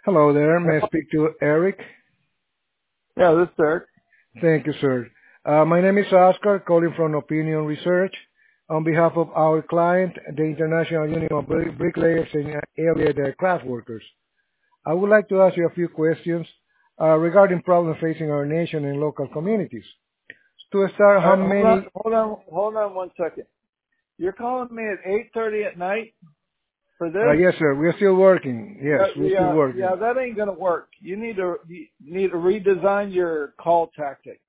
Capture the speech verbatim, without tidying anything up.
Hello there. May I speak to Eric? Yeah, this is Eric. Thank you, sir. Uh, my name is Oscar, calling from Opinion Research. On behalf of our client, the International Union of Brick- Bricklayers and Allied Craft Workers, I would like to ask you a few questions uh, regarding problems facing our nation and local communities. To start, All how right, hold on, many... hold on, hold on one second. You're calling me at eight thirty at night for Uh, this? yes, sir. We're still working. Yes, Uh, we're still yeah, working. yeah, that ain't gonna work. You need to you need to redesign your call tactic.